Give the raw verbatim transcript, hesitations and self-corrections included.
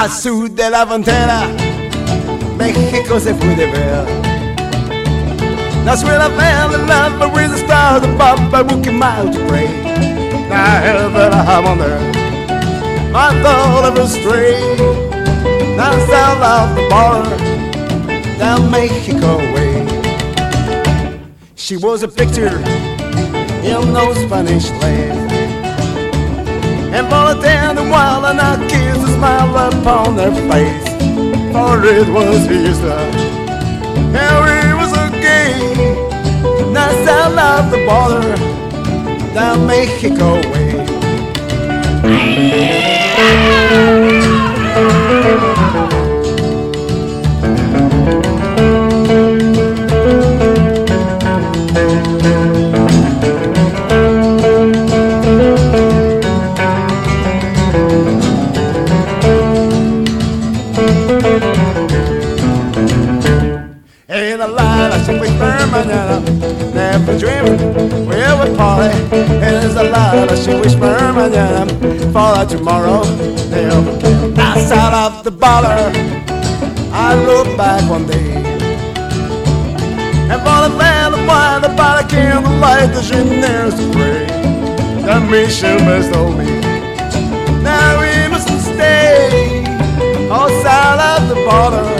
Al sur de la frontera, México se fue de ver. That's where I fell in love with the stars above by Rookie Mile to pray. Now hell that I have on there, my thought of a stray. Now south of the border, down Mexico way. She was a picture in those Spanish lands, and for a tender while and I kissed a smile upon her face. For it was his love, and we was a game. Now south of the border, down Mexico way. Ain't a lie, I should be firm, mañana. Never dreaming we'll be party. It's a lie, I should wish for mañana. For that tomorrow, never came. Outside of the border, I look back one day, and for the land of mine, the body came to light the engineers to pray. The mission must hold me. Now we mustn't stay outside of the border.